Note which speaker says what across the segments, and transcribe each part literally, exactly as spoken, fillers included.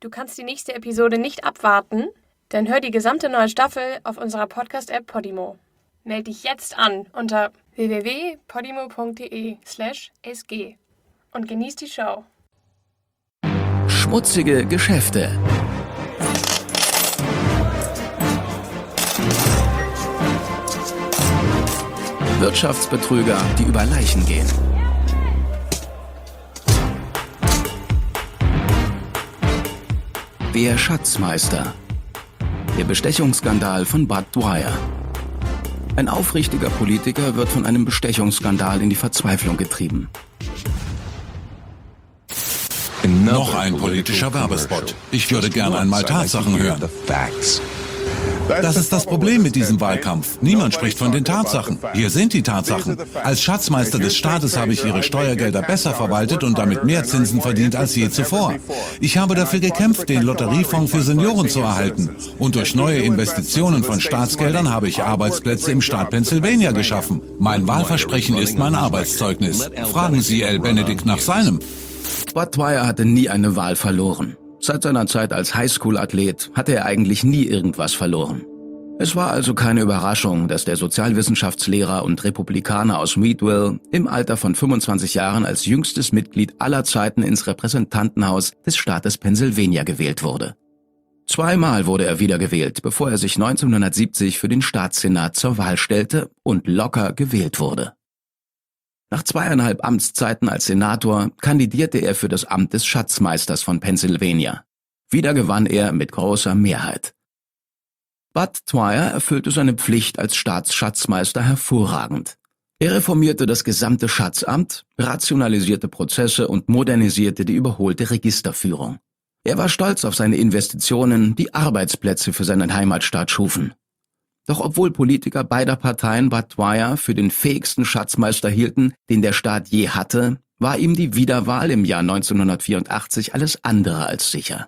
Speaker 1: Du kannst die nächste Episode nicht abwarten? Dann hör die gesamte neue Staffel auf unserer Podcast-App Podimo. Meld dich jetzt an unter w w w punkt podimo punkt d e slash s g und genieß die Show.
Speaker 2: Schmutzige Geschäfte. Wirtschaftsbetrüger, die über Leichen gehen. Der Schatzmeister. Der Bestechungsskandal von Bud Dwyer. Ein aufrichtiger Politiker wird von einem Bestechungsskandal in die Verzweiflung getrieben.
Speaker 3: Noch ein politischer Werbespot. Ich würde gerne einmal Tatsachen hören. Das ist das Problem mit diesem Wahlkampf. Niemand spricht von den Tatsachen. Hier sind die Tatsachen. Als Schatzmeister des Staates habe ich Ihre Steuergelder besser verwaltet und damit mehr Zinsen verdient als je zuvor. Ich habe dafür gekämpft, den Lotteriefonds für Senioren zu erhalten. Und durch neue Investitionen von Staatsgeldern habe ich Arbeitsplätze im Staat Pennsylvania geschaffen. Mein Wahlversprechen ist mein Arbeitszeugnis. Fragen Sie Al Benedict nach seinem.
Speaker 2: Bud Dwyer hatte nie eine Wahl verloren. Seit seiner Zeit als Highschool-Athlet hatte er eigentlich nie irgendwas verloren. Es war also keine Überraschung, dass der Sozialwissenschaftslehrer und Republikaner aus Meadville im Alter von fünfundzwanzig Jahren als jüngstes Mitglied aller Zeiten ins Repräsentantenhaus des Staates Pennsylvania gewählt wurde. Zweimal wurde er wiedergewählt, bevor er sich neunzehnhundertsiebzig für den Staatssenat zur Wahl stellte und locker gewählt wurde. Nach zweieinhalb Amtszeiten als Senator kandidierte er für das Amt des Schatzmeisters von Pennsylvania. Wieder gewann er mit großer Mehrheit. Bud Dwyer erfüllte seine Pflicht als Staatsschatzmeister hervorragend. Er reformierte das gesamte Schatzamt, rationalisierte Prozesse und modernisierte die überholte Registerführung. Er war stolz auf seine Investitionen, die Arbeitsplätze für seinen Heimatstaat schufen. Doch obwohl Politiker beider Parteien Bud Dwyer für den fähigsten Schatzmeister hielten, den der Staat je hatte, war ihm die Wiederwahl im Jahr neunzehnhundertvierundachtzig alles andere als sicher.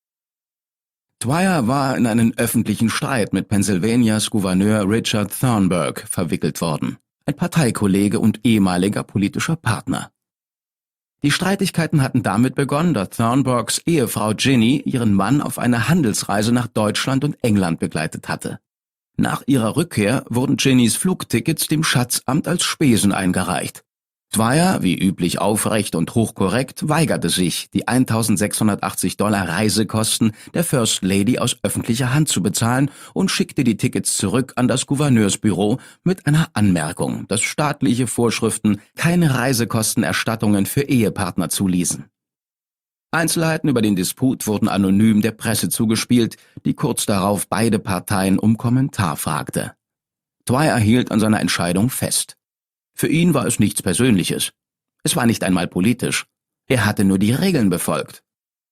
Speaker 2: Dwyer war in einen öffentlichen Streit mit Pennsylvanias Gouverneur Richard Thornburg verwickelt worden, ein Parteikollege und ehemaliger politischer Partner. Die Streitigkeiten hatten damit begonnen, dass Thornburgs Ehefrau Ginny ihren Mann auf eine Handelsreise nach Deutschland und England begleitet hatte. Nach ihrer Rückkehr wurden Ginnys Flugtickets dem Schatzamt als Spesen eingereicht. Dwyer, wie üblich aufrecht und hochkorrekt, weigerte sich, die eintausendsechshundertachtzig Dollar Reisekosten der First Lady aus öffentlicher Hand zu bezahlen und schickte die Tickets zurück an das Gouverneursbüro mit einer Anmerkung, dass staatliche Vorschriften keine Reisekostenerstattungen für Ehepartner zuließen. Einzelheiten über den Disput wurden anonym der Presse zugespielt, die kurz darauf beide Parteien um Kommentar fragte. Dwyer hielt an seiner Entscheidung fest. Für ihn war es nichts Persönliches. Es war nicht einmal politisch. Er hatte nur die Regeln befolgt.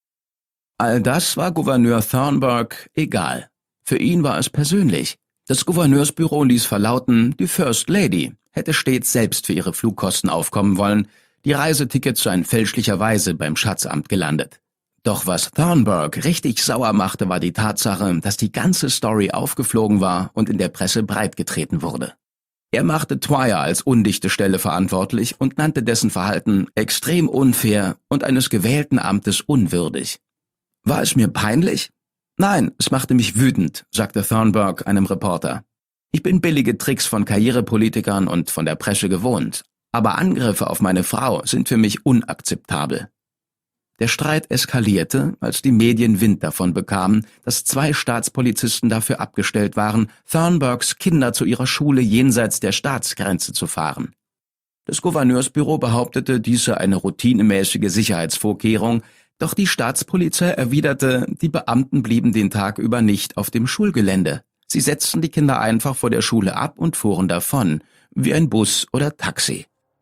Speaker 2: All das war Gouverneur Thornburg egal. Für ihn war es persönlich. Das Gouverneursbüro ließ verlauten, die First Lady hätte stets selbst für ihre Flugkosten aufkommen wollen. Die Reisetickets seien fälschlicherweise beim Schatzamt gelandet. Doch was Thornburg richtig sauer machte, war die Tatsache, dass die ganze Story aufgeflogen war und in der Presse breitgetreten wurde. Er machte Dwyer als undichte Stelle verantwortlich und nannte dessen Verhalten extrem unfair und eines gewählten Amtes unwürdig. War es mir peinlich? Nein, es machte mich wütend, sagte Thornburg einem Reporter. Ich bin billige Tricks von Karrierepolitikern und von der Presse gewohnt. Aber Angriffe auf meine Frau sind für mich unakzeptabel. Der Streit eskalierte, als die Medien Wind davon bekamen, dass zwei Staatspolizisten dafür abgestellt waren, Thornburgs Kinder zu ihrer Schule jenseits der Staatsgrenze zu fahren. Das Gouverneursbüro behauptete, dies sei eine routinemäßige Sicherheitsvorkehrung, doch die Staatspolizei erwiderte, die Beamten blieben den Tag über nicht auf dem Schulgelände. Sie setzten die Kinder einfach vor der Schule ab und fuhren davon, wie ein Bus oder Taxi.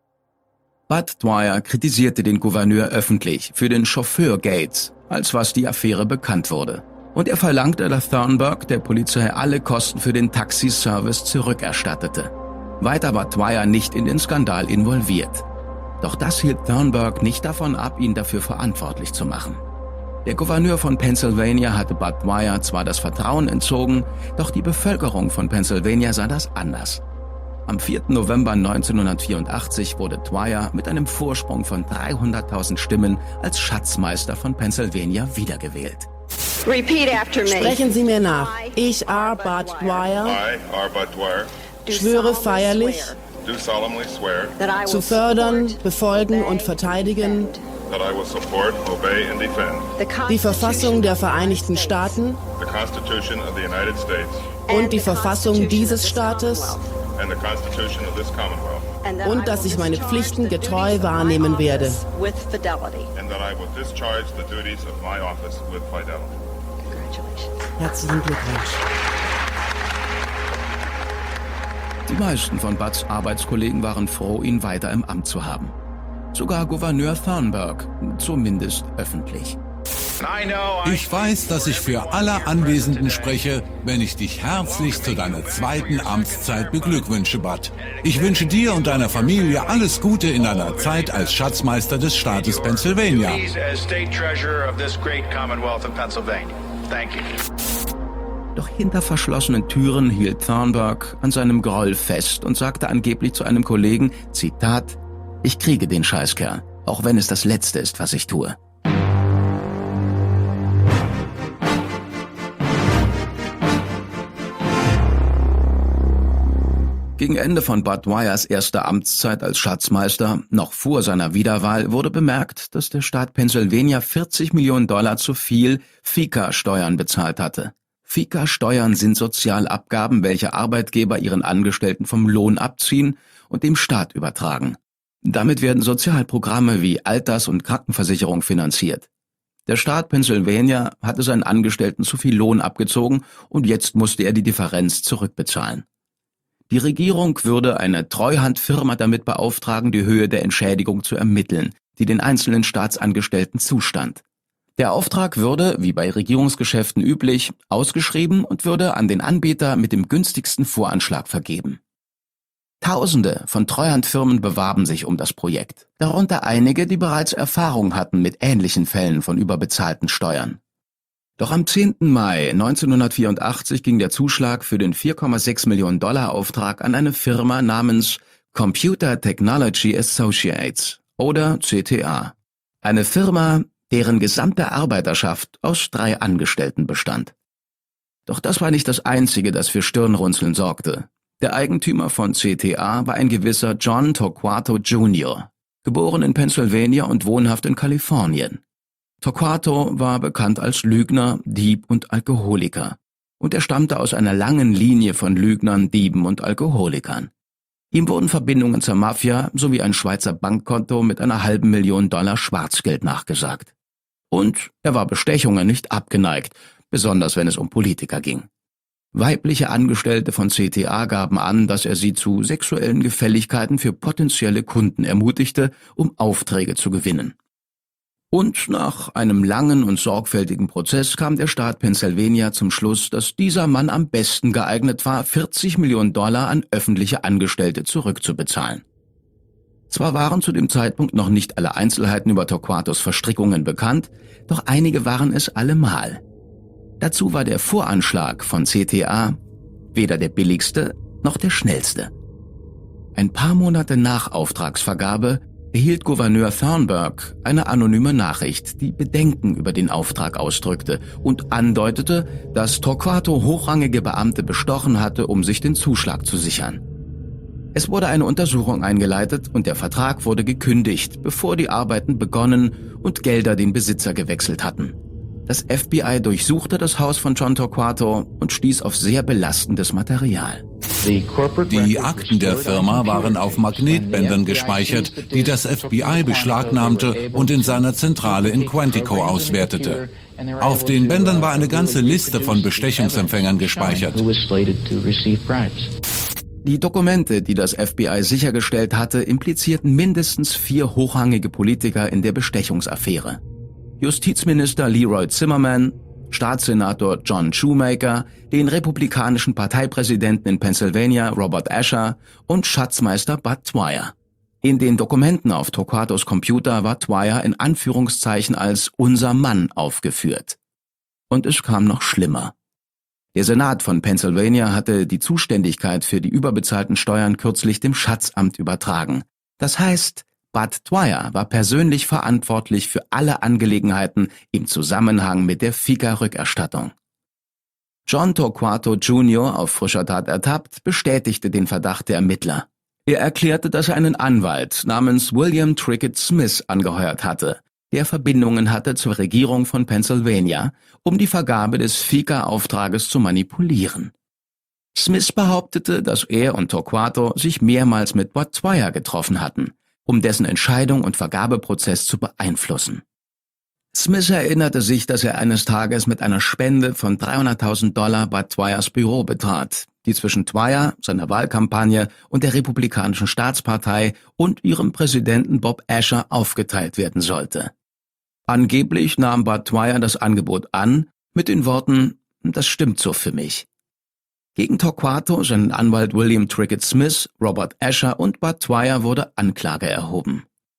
Speaker 2: Bud Dwyer kritisierte den Gouverneur öffentlich für den Chauffeur-Gate, als was die Affäre bekannt wurde. Und er verlangte, dass Thornburg der Polizei alle Kosten für den Taxiservice zurückerstattete. Weiter war Dwyer nicht in den Skandal involviert. Doch das hielt Thornburg nicht davon ab, ihn dafür verantwortlich zu machen. Der Gouverneur von Pennsylvania hatte Bud Dwyer zwar das Vertrauen entzogen, doch die Bevölkerung von Pennsylvania sah das anders. Am vierten November neunzehnhundertvierundachtzig wurde Dwyer mit einem Vorsprung von dreihunderttausend Stimmen als Schatzmeister von Pennsylvania wiedergewählt.
Speaker 4: Sprechen Sie mir nach. Ich, R. Bud Dwyer, schwöre feierlich, zu fördern, befolgen und verteidigen die Verfassung der Vereinigten Staaten und die Verfassung dieses Staates und dass ich meine Pflichten getreu wahrnehmen werde. Herzlichen Glückwunsch.
Speaker 2: Die meisten von Budds Arbeitskollegen waren froh, ihn weiter im Amt zu haben. Sogar Gouverneur Thornburg, zumindest öffentlich.
Speaker 3: Ich weiß, dass ich für alle Anwesenden spreche, wenn ich dich herzlich zu deiner zweiten Amtszeit beglückwünsche, Bud. Ich wünsche dir und deiner Familie alles Gute in deiner Zeit als Schatzmeister des Staates Pennsylvania.
Speaker 2: Doch hinter verschlossenen Türen hielt Thornburg an seinem Groll fest und sagte angeblich zu einem Kollegen, Zitat, »Ich kriege den Scheißkerl, auch wenn es das Letzte ist, was ich tue.« Gegen Ende von Bud Dwyers erster Amtszeit als Schatzmeister, noch vor seiner Wiederwahl, wurde bemerkt, dass der Staat Pennsylvania vierzig Millionen Dollar zu viel FICA-Steuern bezahlt hatte. FICA-Steuern sind Sozialabgaben, welche Arbeitgeber ihren Angestellten vom Lohn abziehen und dem Staat übertragen. Damit werden Sozialprogramme wie Alters- und Krankenversicherung finanziert. Der Staat Pennsylvania hatte seinen Angestellten zu viel Lohn abgezogen und jetzt musste er die Differenz zurückbezahlen. Die Regierung würde eine Treuhandfirma damit beauftragen, die Höhe der Entschädigung zu ermitteln, die den einzelnen Staatsangestellten zustand. Der Auftrag würde, wie bei Regierungsgeschäften üblich, ausgeschrieben und würde an den Anbieter mit dem günstigsten Voranschlag vergeben. Tausende von Treuhandfirmen bewarben sich um das Projekt, darunter einige, die bereits Erfahrung hatten mit ähnlichen Fällen von überbezahlten Steuern. Doch am zehnten Mai neunzehnhundertvierundachtzig ging der Zuschlag für den vier Komma sechs Millionen Dollar Auftrag an eine Firma namens Computer Technology Associates oder C T A. Eine Firma, deren gesamte Arbeiterschaft aus drei Angestellten bestand. Doch das war nicht das Einzige, das für Stirnrunzeln sorgte. Der Eigentümer von C T A war ein gewisser John Torquato Junior, geboren in Pennsylvania und wohnhaft in Kalifornien. Torquato war bekannt als Lügner, Dieb und Alkoholiker. Und er stammte aus einer langen Linie von Lügnern, Dieben und Alkoholikern. Ihm wurden Verbindungen zur Mafia sowie ein Schweizer Bankkonto mit einer halben Million Dollar Schwarzgeld nachgesagt. Und er war Bestechungen nicht abgeneigt, besonders wenn es um Politiker ging. Weibliche Angestellte von C T A gaben an, dass er sie zu sexuellen Gefälligkeiten für potenzielle Kunden ermutigte, um Aufträge zu gewinnen. Und nach einem langen und sorgfältigen Prozess kam der Staat Pennsylvania zum Schluss, dass dieser Mann am besten geeignet war, vierzig Millionen Dollar an öffentliche Angestellte zurückzubezahlen. Zwar waren zu dem Zeitpunkt noch nicht alle Einzelheiten über Torquatos Verstrickungen bekannt, doch einige waren es allemal. Dazu war der Voranschlag von C T A weder der billigste noch der schnellste. Ein paar Monate nach Auftragsvergabe erhielt Gouverneur Thornburg eine anonyme Nachricht, die Bedenken über den Auftrag ausdrückte und andeutete, dass Torquato hochrangige Beamte bestochen hatte, um sich den Zuschlag zu sichern. Es wurde eine Untersuchung eingeleitet und der Vertrag wurde gekündigt, bevor die Arbeiten begonnen und Gelder den Besitzer gewechselt hatten. Das F B I durchsuchte das Haus von John Torquato und stieß auf sehr belastendes Material.
Speaker 3: Die Akten der Firma waren auf Magnetbändern gespeichert, die das F B I beschlagnahmte und in seiner Zentrale in Quantico auswertete. Auf den Bändern war eine ganze Liste von Bestechungsempfängern gespeichert.
Speaker 2: Die Dokumente, die das F B I sichergestellt hatte, implizierten mindestens vier hochrangige Politiker in der Bestechungsaffäre. Justizminister Leroy Zimmerman, Staatssenator John Shoemaker, den republikanischen Parteipräsidenten in Pennsylvania Robert Asher und Schatzmeister Bud Dwyer. In den Dokumenten auf Torquatos Computer war Dwyer in Anführungszeichen als »unser Mann« aufgeführt. Und es kam noch schlimmer. Der Senat von Pennsylvania hatte die Zuständigkeit für die überbezahlten Steuern kürzlich dem Schatzamt übertragen. Das heißt, Bud Dwyer war persönlich verantwortlich für alle Angelegenheiten im Zusammenhang mit der F I C A-Rückerstattung. John Torquato Junior, auf frischer Tat ertappt, bestätigte den Verdacht der Ermittler. Er erklärte, dass er einen Anwalt namens William Trickett Smith angeheuert hatte, der Verbindungen hatte zur Regierung von Pennsylvania, um die Vergabe des F I C A-Auftrages zu manipulieren. Smith behauptete, dass er und Torquato sich mehrmals mit Bud Dwyer getroffen hatten, um dessen Entscheidung und Vergabeprozess zu beeinflussen. Smith erinnerte sich, dass er eines Tages mit einer Spende von dreihunderttausend Dollar Bud Dwyers Büro betrat, die zwischen Dwyer, seiner Wahlkampagne und der Republikanischen Staatspartei und ihrem Präsidenten Bob Asher aufgeteilt werden sollte. Angeblich nahm Bud Dwyer das Angebot an, mit den Worten, das stimmt so für mich. Gegen Torquato, seinen Anwalt William Trickett Smith, Robert Asher und Bud Dwyer wurde Anklage erhoben.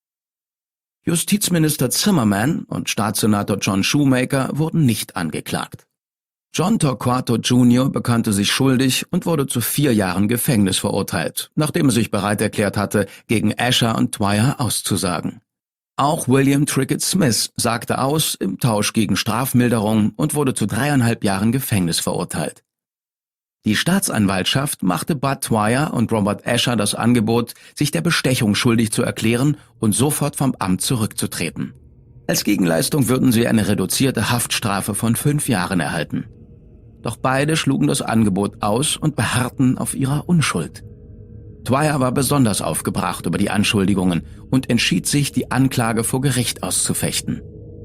Speaker 2: Justizminister Zimmerman und Staatssenator John Shoemaker wurden nicht angeklagt. John Torquato Junior bekannte sich schuldig und wurde zu vier Jahren Gefängnis verurteilt, nachdem er sich bereit erklärt hatte, gegen Asher und Dwyer auszusagen. Auch William Trickett Smith sagte aus im Tausch gegen Strafmilderung und wurde zu dreieinhalb Jahren Gefängnis verurteilt. Die Staatsanwaltschaft machte Bud Dwyer und Robert Asher das Angebot, sich der Bestechung schuldig zu erklären und sofort vom Amt zurückzutreten. Als Gegenleistung würden sie eine reduzierte Haftstrafe von fünf Jahren erhalten. Doch beide schlugen das Angebot aus und beharrten auf ihrer Unschuld. Dwyer war besonders aufgebracht über die Anschuldigungen und entschied sich, die Anklage vor Gericht auszufechten.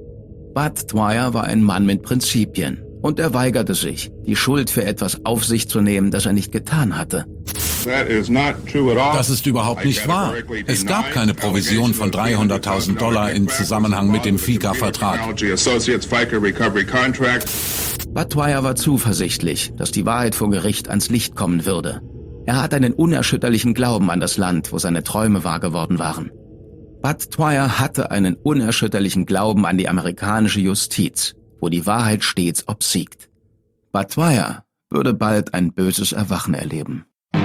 Speaker 2: Bud Dwyer war ein Mann mit Prinzipien. Und er weigerte sich, die Schuld für etwas auf sich zu nehmen, das er nicht getan hatte.
Speaker 3: Das ist überhaupt nicht wahr. Es gab keine Provision von dreihunderttausend Dollar im Zusammenhang mit dem F I C A-Vertrag.
Speaker 2: Bud Dwyer war zuversichtlich, dass die Wahrheit vor Gericht ans Licht kommen würde. Er hat einen unerschütterlichen Glauben an das Land, wo seine Träume wahr geworden waren. Bud Dwyer hatte einen unerschütterlichen Glauben an die amerikanische Justiz, wo die Wahrheit stets obsiegt. Bud Dwyer würde bald ein böses Erwachen erleben.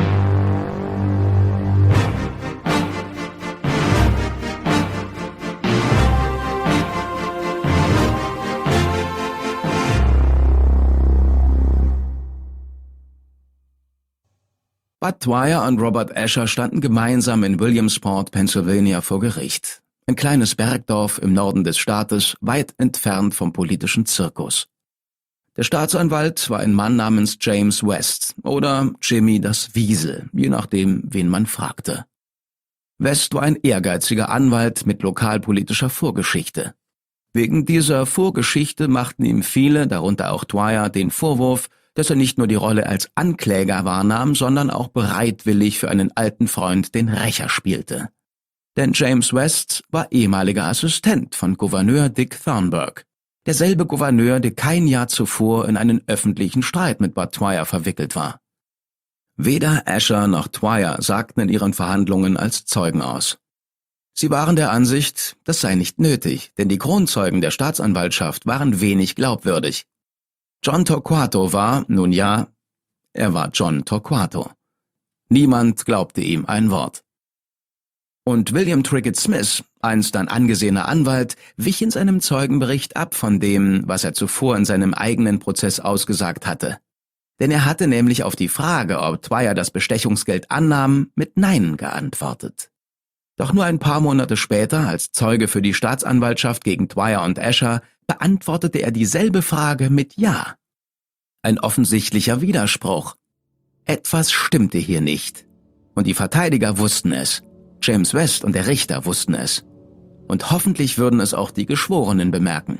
Speaker 2: Bud Dwyer und Robert Asher standen gemeinsam in Williamsport, Pennsylvania, vor Gericht. Ein kleines Bergdorf im Norden des Staates, weit entfernt vom politischen Zirkus. Der Staatsanwalt war ein Mann namens James West oder Jimmy das Wiesel, je nachdem, wen man fragte. West war ein ehrgeiziger Anwalt mit lokalpolitischer Vorgeschichte. Wegen dieser Vorgeschichte machten ihm viele, darunter auch Dwyer, den Vorwurf, dass er nicht nur die Rolle als Ankläger wahrnahm, sondern auch bereitwillig für einen alten Freund den Rächer spielte. Denn James West war ehemaliger Assistent von Gouverneur Dick Thornburg, derselbe Gouverneur, der kein Jahr zuvor in einen öffentlichen Streit mit Bud Dwyer verwickelt war. Weder Asher noch Dwyer sagten in ihren Verhandlungen als Zeugen aus. Sie waren der Ansicht, das sei nicht nötig, denn die Kronzeugen der Staatsanwaltschaft waren wenig glaubwürdig. John Torquato war, nun ja, er war John Torquato. Niemand glaubte ihm ein Wort. Und William Trickett Smith, einst ein angesehener Anwalt, wich in seinem Zeugenbericht ab von dem, was er zuvor in seinem eigenen Prozess ausgesagt hatte. Denn er hatte nämlich auf die Frage, ob Dwyer das Bestechungsgeld annahm, mit Nein geantwortet. Doch nur ein paar Monate später, als Zeuge für die Staatsanwaltschaft gegen Dwyer und Asher, beantwortete er dieselbe Frage mit Ja. Ein offensichtlicher Widerspruch. Etwas stimmte hier nicht. Und die Verteidiger wussten es. James West und der Richter wussten es. Und hoffentlich würden es auch die Geschworenen bemerken.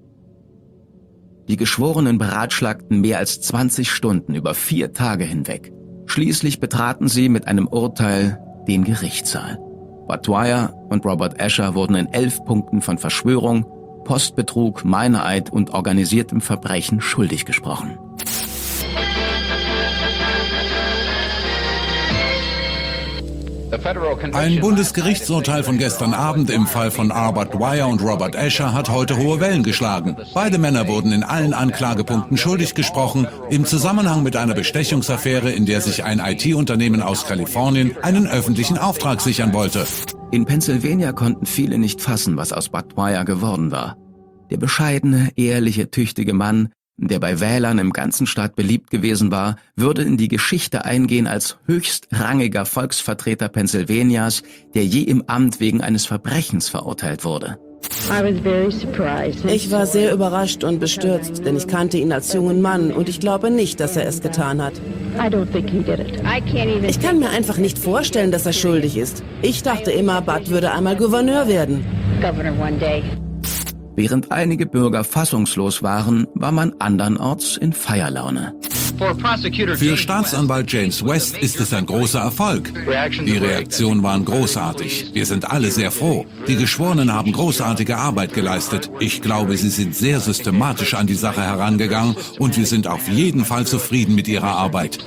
Speaker 2: Die Geschworenen beratschlagten mehr als zwanzig Stunden über vier Tage hinweg. Schließlich betraten sie mit einem Urteil den Gerichtssaal. Bud Dwyer und Robert Asher wurden in elf Punkten von Verschwörung, Postbetrug, Meineid und organisiertem Verbrechen schuldig gesprochen.
Speaker 3: Ein Bundesgerichtsurteil von gestern Abend im Fall von Arbor Dwyer und Robert Escher hat heute hohe Wellen geschlagen. Beide Männer wurden in allen Anklagepunkten schuldig gesprochen, im Zusammenhang mit einer Bestechungsaffäre, in der sich ein I T-Unternehmen aus Kalifornien einen öffentlichen Auftrag sichern wollte.
Speaker 2: In Pennsylvania konnten viele nicht fassen, was aus Bud Dwyer geworden war. Der bescheidene, ehrliche, tüchtige Mann, der bei Wählern im ganzen Staat beliebt gewesen war, würde in die Geschichte eingehen als höchstrangiger Volksvertreter Pennsylvanias, der je im Amt wegen eines Verbrechens verurteilt wurde.
Speaker 4: Ich war sehr überrascht und bestürzt, denn ich kannte ihn als jungen Mann und ich glaube nicht, dass er es getan hat. Ich kann mir einfach nicht vorstellen, dass er schuldig ist. Ich dachte immer, Bud würde einmal Gouverneur werden.
Speaker 2: Während einige Bürger fassungslos waren, war man andernorts in Feierlaune.
Speaker 3: Für Staatsanwalt James West ist es ein großer Erfolg. Die Reaktionen waren großartig. Wir sind alle sehr froh. Die Geschworenen haben großartige Arbeit geleistet. Ich glaube, sie sind sehr systematisch an die Sache herangegangen und wir sind auf jeden Fall zufrieden mit ihrer Arbeit.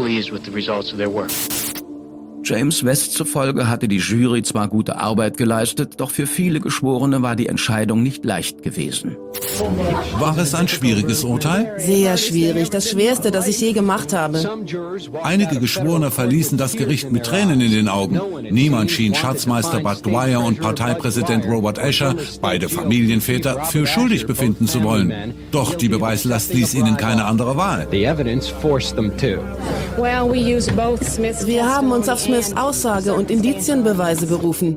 Speaker 2: James West zufolge hatte die Jury zwar gute Arbeit geleistet, doch für viele Geschworene war die Entscheidung nicht leicht gewesen.
Speaker 3: War es ein schwieriges Urteil?
Speaker 4: Sehr schwierig, das Schwerste, das ich je gemacht habe.
Speaker 3: Einige Geschworene verließen das Gericht mit Tränen in den Augen. Niemand schien Schatzmeister Bud Dwyer und Parteipräsident Robert Escher, beide Familienväter, für schuldig befinden zu wollen. Doch die Beweislast ließ ihnen keine andere Wahl.
Speaker 4: Wir haben uns auf Smiths Aussage und Indizienbeweise berufen.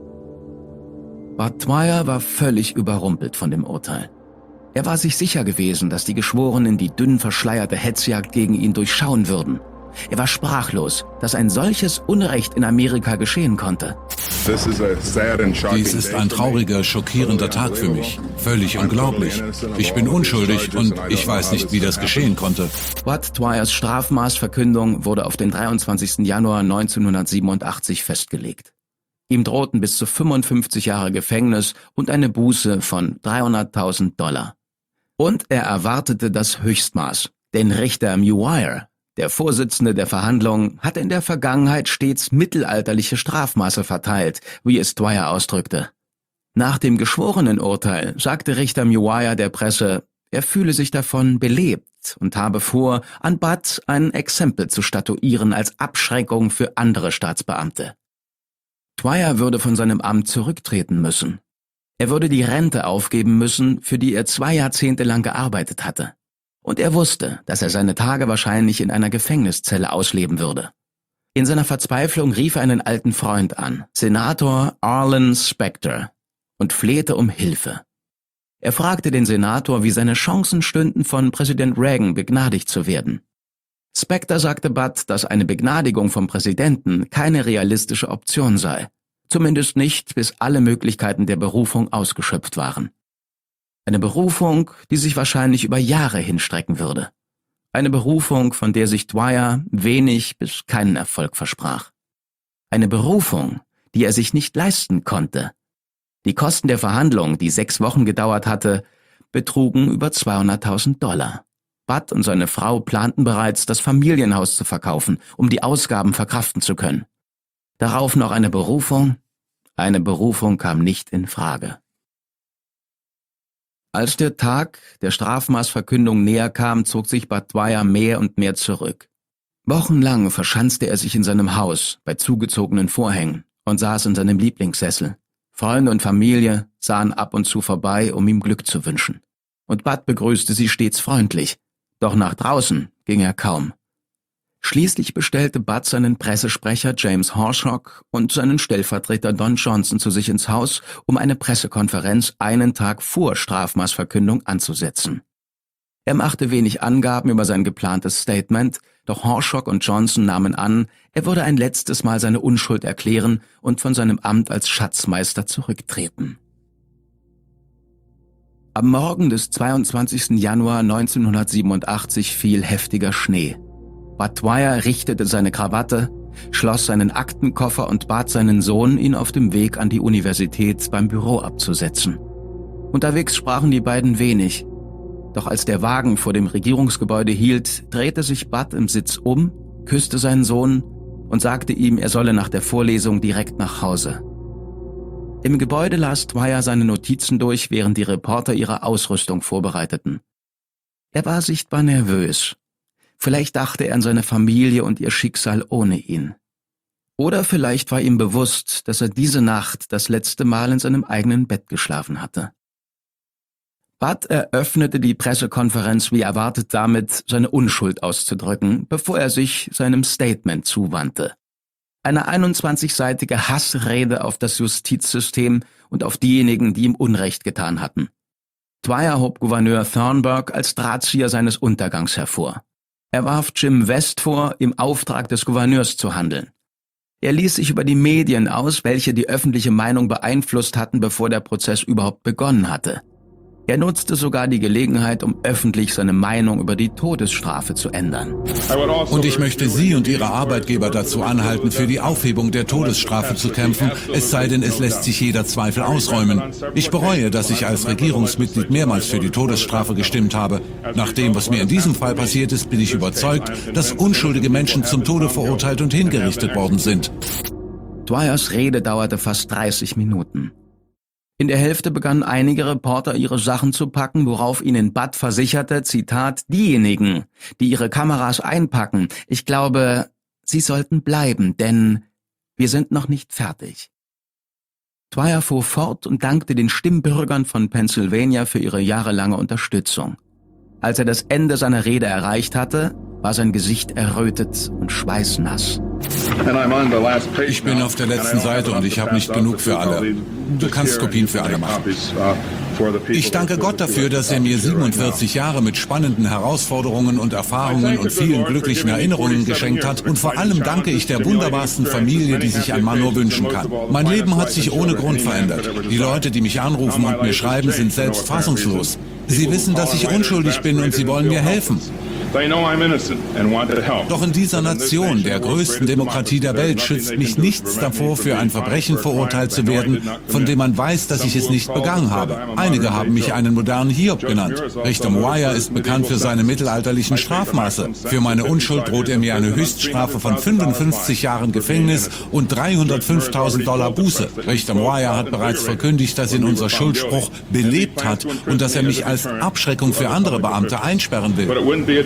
Speaker 2: Bud Dwyer war völlig überrumpelt von dem Urteil. Er war sich sicher gewesen, dass die Geschworenen die dünn verschleierte Hetzjagd gegen ihn durchschauen würden. Er war sprachlos, dass ein solches Unrecht in Amerika geschehen konnte.
Speaker 3: Dies ist ein trauriger, schockierender Tag für mich. Völlig unglaublich. Ich bin unschuldig und ich weiß nicht, wie das geschehen konnte.
Speaker 2: Bud Dwyers Strafmaßverkündung wurde auf den dreiundzwanzigsten Januar neunzehnhundertsiebenundachtzig festgelegt. Ihm drohten bis zu fünfundfünfzig Jahre Gefängnis und eine Buße von dreihunderttausend Dollar. Und er erwartete das Höchstmaß, denn Richter Muir, der Vorsitzende der Verhandlungen, hatte in der Vergangenheit stets mittelalterliche Strafmaße verteilt, wie es Dwyer ausdrückte. Nach dem Geschworenenurteil sagte Richter Muir der Presse, er fühle sich davon belebt und habe vor, an Bud ein Exempel zu statuieren als Abschreckung für andere Staatsbeamte. Dwyer würde von seinem Amt zurücktreten müssen. Er würde die Rente aufgeben müssen, für die er zwei Jahrzehnte lang gearbeitet hatte. Und er wusste, dass er seine Tage wahrscheinlich in einer Gefängniszelle ausleben würde. In seiner Verzweiflung rief er einen alten Freund an, Senator Arlen Specter, und flehte um Hilfe. Er fragte den Senator, wie seine Chancen stünden, von Präsident Reagan begnadigt zu werden. Specter sagte Bud, dass eine Begnadigung vom Präsidenten keine realistische Option sei. Zumindest nicht, bis alle Möglichkeiten der Berufung ausgeschöpft waren. Eine Berufung, die sich wahrscheinlich über Jahre hinstrecken würde. Eine Berufung, von der sich Dwyer wenig bis keinen Erfolg versprach. Eine Berufung, die er sich nicht leisten konnte. Die Kosten der Verhandlung, die sechs Wochen gedauert hatte, betrugen über zweihunderttausend Dollar. Bud und seine Frau planten bereits, das Familienhaus zu verkaufen, um die Ausgaben verkraften zu können. Darauf noch eine Berufung? Eine Berufung kam nicht in Frage. Als der Tag der Strafmaßverkündung näher kam, zog sich Bud Dwyer mehr und mehr zurück. Wochenlang verschanzte er sich in seinem Haus bei zugezogenen Vorhängen und saß in seinem Lieblingssessel. Freunde und Familie sahen ab und zu vorbei, um ihm Glück zu wünschen. Und Bud begrüßte sie stets freundlich, doch nach draußen ging er kaum. Schließlich bestellte Bud seinen Pressesprecher James Horshock und seinen Stellvertreter Don Johnson zu sich ins Haus, um eine Pressekonferenz einen Tag vor Strafmaßverkündung anzusetzen. Er machte wenig Angaben über sein geplantes Statement, doch Horshock und Johnson nahmen an, er würde ein letztes Mal seine Unschuld erklären und von seinem Amt als Schatzmeister zurücktreten. Am Morgen des zweiundzwanzigsten Januar neunzehnhundertsiebenundachtzig fiel heftiger Schnee. Bud Dwyer richtete seine Krawatte, schloss seinen Aktenkoffer und bat seinen Sohn, ihn auf dem Weg an die Universität beim Büro abzusetzen. Unterwegs sprachen die beiden wenig. Doch als der Wagen vor dem Regierungsgebäude hielt, drehte sich Bud im Sitz um, küsste seinen Sohn und sagte ihm, er solle nach der Vorlesung direkt nach Hause. Im Gebäude las Dwyer seine Notizen durch, während die Reporter ihre Ausrüstung vorbereiteten. Er war sichtbar nervös. Vielleicht dachte er an seine Familie und ihr Schicksal ohne ihn. Oder vielleicht war ihm bewusst, dass er diese Nacht das letzte Mal in seinem eigenen Bett geschlafen hatte. Budd eröffnete die Pressekonferenz wie erwartet damit, seine Unschuld auszudrücken, bevor er sich seinem Statement zuwandte. Eine einundzwanzigseitige Hassrede auf das Justizsystem und auf diejenigen, die ihm Unrecht getan hatten. Dwyer hob Gouverneur Thornburg als Drahtzieher seines Untergangs hervor. Er warf Jim West vor, im Auftrag des Gouverneurs zu handeln. Er ließ sich über die Medien aus, welche die öffentliche Meinung beeinflusst hatten, bevor der Prozess überhaupt begonnen hatte. Er nutzte sogar die Gelegenheit, um öffentlich seine Meinung über die Todesstrafe zu ändern.
Speaker 3: Und ich möchte Sie und Ihre Arbeitgeber dazu anhalten, für die Aufhebung der Todesstrafe zu kämpfen, es sei denn, es lässt sich jeder Zweifel ausräumen. Ich bereue, dass ich als Regierungsmitglied mehrmals für die Todesstrafe gestimmt habe. Nach dem, was mir in diesem Fall passiert ist, bin ich überzeugt, dass unschuldige Menschen zum Tode verurteilt und hingerichtet worden sind.
Speaker 2: Dwyers Rede dauerte fast dreißig Minuten. In der Hälfte begannen einige Reporter ihre Sachen zu packen, worauf ihnen Budd versicherte, Zitat, diejenigen, die ihre Kameras einpacken, ich glaube, sie sollten bleiben, denn wir sind noch nicht fertig. Dwyer fuhr fort und dankte den Stimmbürgern von Pennsylvania für ihre jahrelange Unterstützung. Als er das Ende seiner Rede erreicht hatte, war sein Gesicht errötet und schweißnass.
Speaker 3: Ich bin auf der letzten Seite und ich habe nicht genug für alle. Du kannst Kopien für alle machen. Ich danke Gott dafür, dass er mir siebenundvierzig Jahre mit spannenden Herausforderungen und Erfahrungen und vielen glücklichen Erinnerungen geschenkt hat. Und vor allem danke ich der wunderbarsten Familie, die sich ein Mann nur wünschen kann. Mein Leben hat sich ohne Grund verändert. Die Leute, die mich anrufen und mir schreiben, sind selbst fassungslos. Sie wissen, dass ich unschuldig bin und sie wollen mir helfen. Doch in dieser Nation, der größten Demokratie der Welt, schützt mich nichts davor, für ein Verbrechen verurteilt zu werden, von dem man weiß, dass ich es nicht begangen habe. Einige haben mich einen modernen Hiob genannt. Richter Moyer ist bekannt für seine mittelalterlichen Strafmaße. Für meine Unschuld droht er mir eine Höchststrafe von fünfundfünfzig Jahren Gefängnis und dreihundertfünftausend Dollar Buße. Richter Moyer hat bereits verkündigt, dass ihn unser Schuldspruch belebt hat und dass er mich als Abschreckung für andere Beamte einsperren will.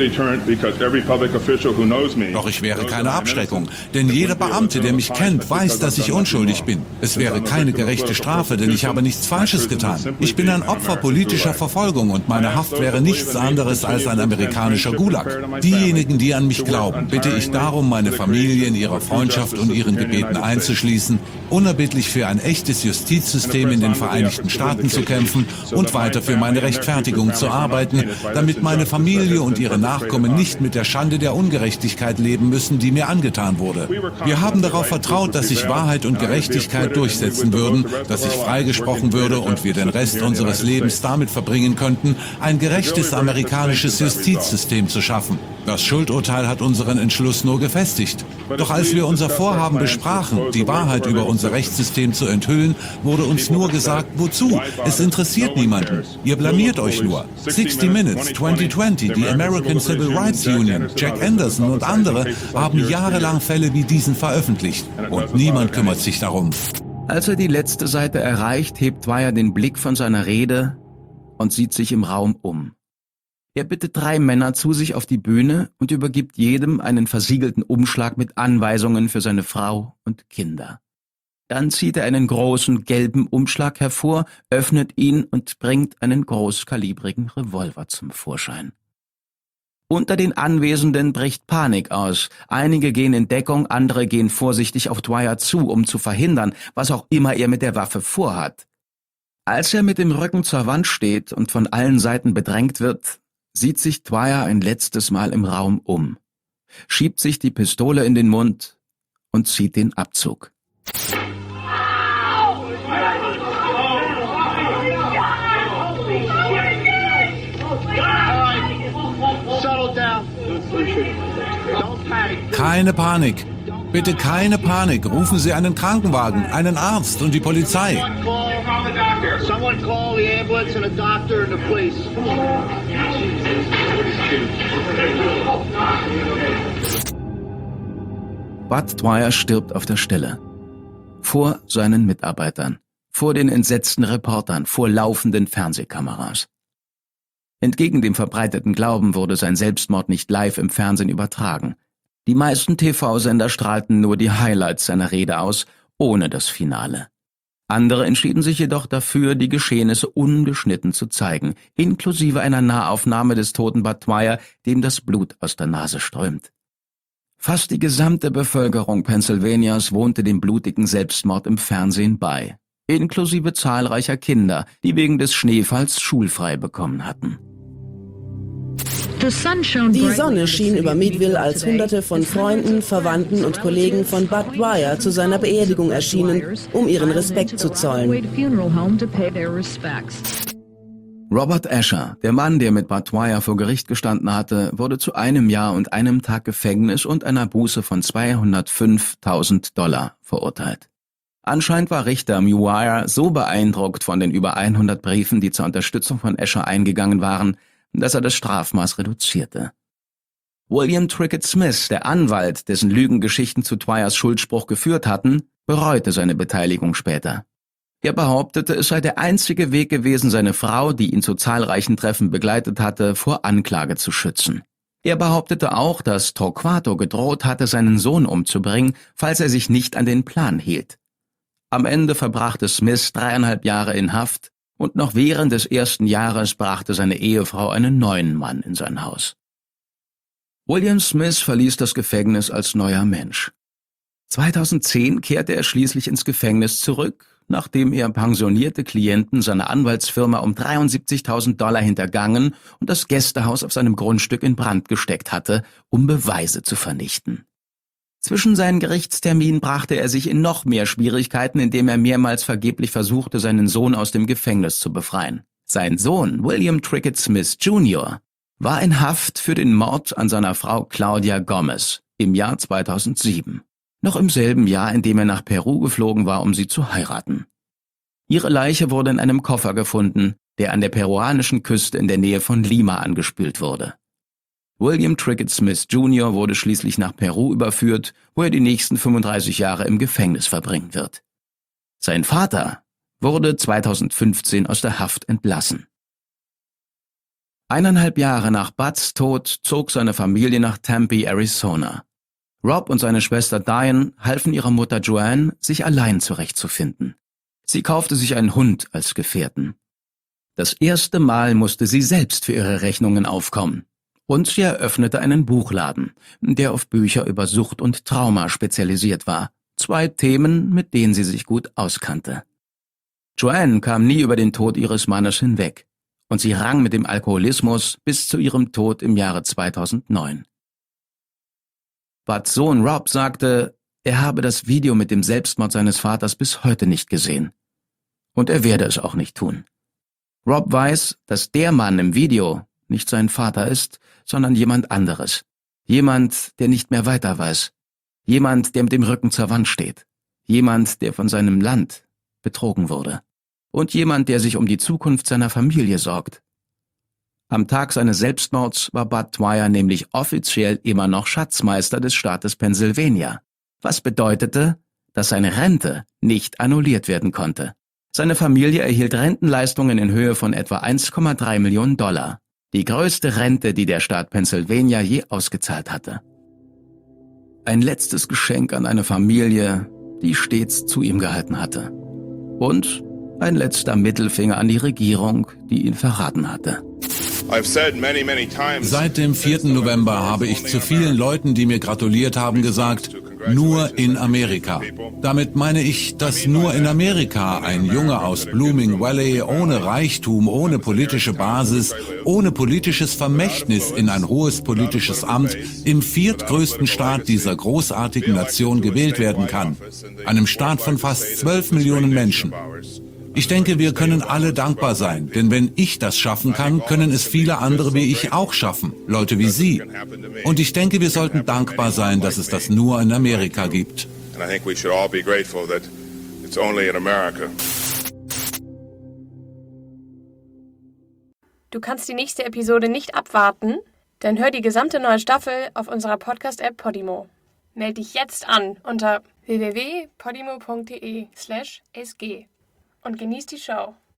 Speaker 3: Doch ich wäre keine Abschreckung, denn jeder Beamte, der mich kennt, weiß, dass ich unschuldig bin. Es wäre keine gerechte Strafe, denn ich habe nichts Falsches getan. Ich bin ein Opfer politischer Verfolgung und meine Haft wäre nichts anderes als ein amerikanischer Gulag. Diejenigen, die an mich glauben, bitte ich darum, meine Familie in ihrer Freundschaft und ihren Gebeten einzuschließen, unerbittlich für ein echtes Justizsystem in den Vereinigten Staaten zu kämpfen und weiter für meine Rechtfertigung zu arbeiten, damit meine Familie und ihre Nachkommen nicht mit der Schande der Ungerechtigkeit leben müssen, die mir angetan wurde. Wir haben darauf vertraut, dass sich Wahrheit und Gerechtigkeit durchsetzen würden, dass ich freigesprochen würde und wir den Rest unseres Lebens damit verbringen könnten, ein gerechtes amerikanisches Justizsystem zu schaffen. Das Schuldurteil hat unseren Entschluss nur gefestigt. Doch als wir unser Vorhaben besprachen, die Wahrheit über unser Rechtssystem zu enthüllen, wurde uns nur gesagt, wozu? Es interessiert niemanden. Ihr blamiert euch nur. sixty Minutes, twenty twenty, die American Civil Rights Union, Jack Anderson und andere haben jahrelang Fälle wie diesen veröffentlicht. Und niemand kümmert sich darum.
Speaker 2: Als er die letzte Seite erreicht, hebt Dwyer den Blick von seiner Rede und sieht sich im Raum um. Er bittet drei Männer zu sich auf die Bühne und übergibt jedem einen versiegelten Umschlag mit Anweisungen für seine Frau und Kinder. Dann zieht er einen großen gelben Umschlag hervor, öffnet ihn und bringt einen großkalibrigen Revolver zum Vorschein. Unter den Anwesenden bricht Panik aus. Einige gehen in Deckung, andere gehen vorsichtig auf Dwyer zu, um zu verhindern, was auch immer er mit der Waffe vorhat. Als er mit dem Rücken zur Wand steht und von allen Seiten bedrängt wird, sieht sich Dwyer ein letztes Mal im Raum um, schiebt sich die Pistole in den Mund und zieht den Abzug.
Speaker 3: Keine Panik. Bitte keine Panik. Rufen Sie einen Krankenwagen, einen Arzt und die Polizei.
Speaker 2: Bud Dwyer stirbt auf der Stelle. Vor seinen Mitarbeitern, vor den entsetzten Reportern, vor laufenden Fernsehkameras. Entgegen dem verbreiteten Glauben wurde sein Selbstmord nicht live im Fernsehen übertragen. Die meisten T V-Sender strahlten nur die Highlights seiner Rede aus, ohne das Finale. Andere entschieden sich jedoch dafür, die Geschehnisse ungeschnitten zu zeigen, inklusive einer Nahaufnahme des toten Bud Dwyer, dem das Blut aus der Nase strömt. Fast die gesamte Bevölkerung Pennsylvanias wohnte dem blutigen Selbstmord im Fernsehen bei, inklusive zahlreicher Kinder, die wegen des Schneefalls schulfrei bekommen hatten.
Speaker 4: Die Sonne schien über Meadville, als Hunderte von Freunden, Verwandten und Kollegen von Bud Dwyer zu seiner Beerdigung erschienen, um ihren Respekt zu zollen.
Speaker 2: Robert Asher, der Mann, der mit Bud Dwyer vor Gericht gestanden hatte, wurde zu einem Jahr und einem Tag Gefängnis und einer Buße von zweihundertfünftausend Dollar verurteilt. Anscheinend war Richter Muir so beeindruckt von den über hundert Briefen, die zur Unterstützung von Asher eingegangen waren, dass er das Strafmaß reduzierte. William Trickett Smith, der Anwalt, dessen Lügengeschichten zu Dwyers Schuldspruch geführt hatten, bereute seine Beteiligung später. Er behauptete, es sei der einzige Weg gewesen, seine Frau, die ihn zu zahlreichen Treffen begleitet hatte, vor Anklage zu schützen. Er behauptete auch, dass Torquato gedroht hatte, seinen Sohn umzubringen, falls er sich nicht an den Plan hielt. Am Ende verbrachte Smith dreieinhalb Jahre in Haft, und noch während des ersten Jahres brachte seine Ehefrau einen neuen Mann in sein Haus. William Smith verließ das Gefängnis als neuer Mensch. zweitausendzehn kehrte er schließlich ins Gefängnis zurück, nachdem er pensionierte Klienten seiner Anwaltsfirma um dreiundsiebzigtausend Dollar hintergangen und das Gästehaus auf seinem Grundstück in Brand gesteckt hatte, um Beweise zu vernichten. Zwischen seinen Gerichtsterminen brachte er sich in noch mehr Schwierigkeiten, indem er mehrmals vergeblich versuchte, seinen Sohn aus dem Gefängnis zu befreien. Sein Sohn, William Trickett Smith Junior, war in Haft für den Mord an seiner Frau Claudia Gomez im Jahr zweitausendsieben. Noch im selben Jahr, in dem er nach Peru geflogen war, um sie zu heiraten. Ihre Leiche wurde in einem Koffer gefunden, der an der peruanischen Küste in der Nähe von Lima angespült wurde. William Trickett Smith Junior wurde schließlich nach Peru überführt, wo er die nächsten fünfunddreißig Jahre im Gefängnis verbringen wird. Sein Vater wurde zweitausendfünfzehn aus der Haft entlassen. Eineinhalb Jahre nach Buds Tod zog seine Familie nach Tempe, Arizona. Rob und seine Schwester Diane halfen ihrer Mutter Joanne, sich allein zurechtzufinden. Sie kaufte sich einen Hund als Gefährten. Das erste Mal musste sie selbst für ihre Rechnungen aufkommen. Und sie eröffnete einen Buchladen, der auf Bücher über Sucht und Trauma spezialisiert war. Zwei Themen, mit denen sie sich gut auskannte. Joanne kam nie über den Tod ihres Mannes hinweg. Und sie rang mit dem Alkoholismus bis zu ihrem Tod im Jahre zweitausendneun. Buds Sohn Rob sagte, er habe das Video mit dem Selbstmord seines Vaters bis heute nicht gesehen. Und er werde es auch nicht tun. Rob weiß, dass der Mann im Video nicht sein Vater ist, sondern jemand anderes. Jemand, der nicht mehr weiter weiß. Jemand, der mit dem Rücken zur Wand steht. Jemand, der von seinem Land betrogen wurde. Und jemand, der sich um die Zukunft seiner Familie sorgt. Am Tag seines Selbstmords war Bud Dwyer nämlich offiziell immer noch Schatzmeister des Staates Pennsylvania. Was bedeutete, dass seine Rente nicht annulliert werden konnte. Seine Familie erhielt Rentenleistungen in Höhe von etwa eins Komma drei Millionen Dollar. Die größte Rente, die der Staat Pennsylvania je ausgezahlt hatte. Ein letztes Geschenk an eine Familie, die stets zu ihm gehalten hatte. Und ein letzter Mittelfinger an die Regierung, die ihn verraten hatte.
Speaker 3: Seit dem vierten November habe ich zu vielen Leuten, die mir gratuliert haben, gesagt, nur in Amerika. Damit meine ich, dass nur in Amerika ein Junge aus Blooming Valley ohne Reichtum, ohne politische Basis, ohne politisches Vermächtnis in ein hohes politisches Amt im viertgrößten Staat dieser großartigen Nation gewählt werden kann. Einem Staat von fast zwölf Millionen Menschen. Ich denke, wir können alle dankbar sein, denn wenn ich das schaffen kann, können es viele andere wie ich auch schaffen, Leute wie Sie. Und ich denke, wir sollten dankbar sein, dass es das nur in Amerika gibt.
Speaker 1: Du kannst die nächste Episode nicht abwarten? Dann hör die gesamte neue Staffel auf unserer Podcast-App Podimo. Meld dich jetzt an unter w w w punkt podimo punkt de slash s g und genieß die Show.